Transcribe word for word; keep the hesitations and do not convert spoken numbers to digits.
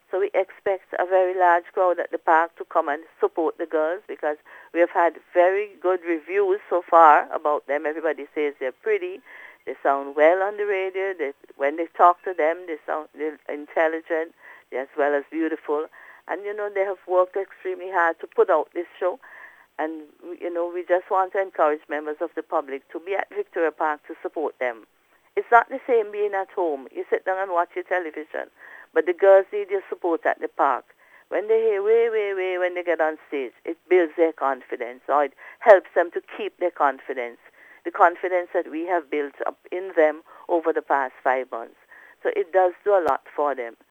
So we expect a very large crowd at the park to come and support the girls because we have had very good reviews so far about them. Everybody says they're pretty, they sound well on the radio, they, when they talk to them, they sound they're intelligent as well as beautiful. And, you know, they have worked extremely hard to put out this show. And, you know, we just want to encourage members of the public to be at Victoria Park to support them. It's not the same being at home. You sit down and watch your television. But the girls need your support at the park. When they hear way, way, way, when they get on stage, it builds their confidence, or it helps them to keep their confidence, the confidence that we have built up in them over the past five months. So it does do a lot for them.